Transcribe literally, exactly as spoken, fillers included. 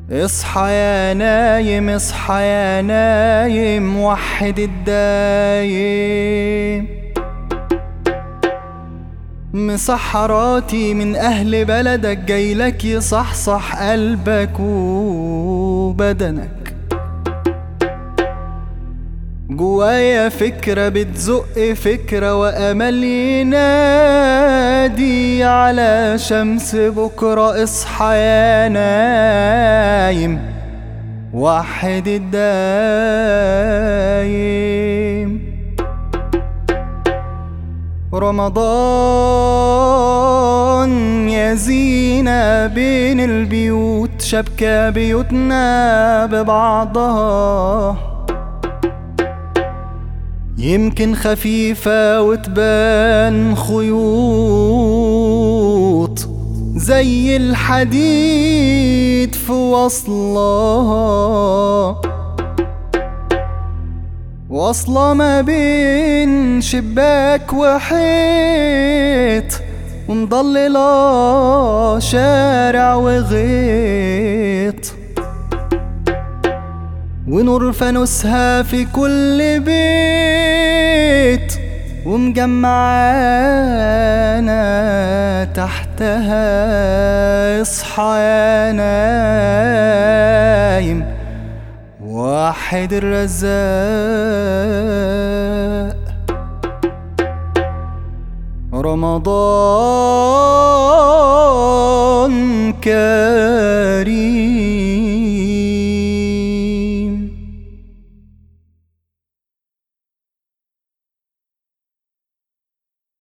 اصحى يا نايم اصحى يا نايم وحد الدايم. مسحراتي من أهل بلدك جايلك يصحصح قلبك وبدنك. جوايا فكرة بتزق فكرة وأمل ينادي على شمس بكرة. اصحى يا نايم وحد الدايم. رمضان يا زينة بين البيوت، شبكة بيوتنا ببعضها، يمكن خفيفة وتبان خيوط زي الحديد في وصلها، واصلة ما بين شباك وحيط، ومضللة شارع وغيط، ونور فانوسها في كل بيت، ومجمعانا تحتها. اصحى يا نايم وحد الرزاق. رمضان كريم.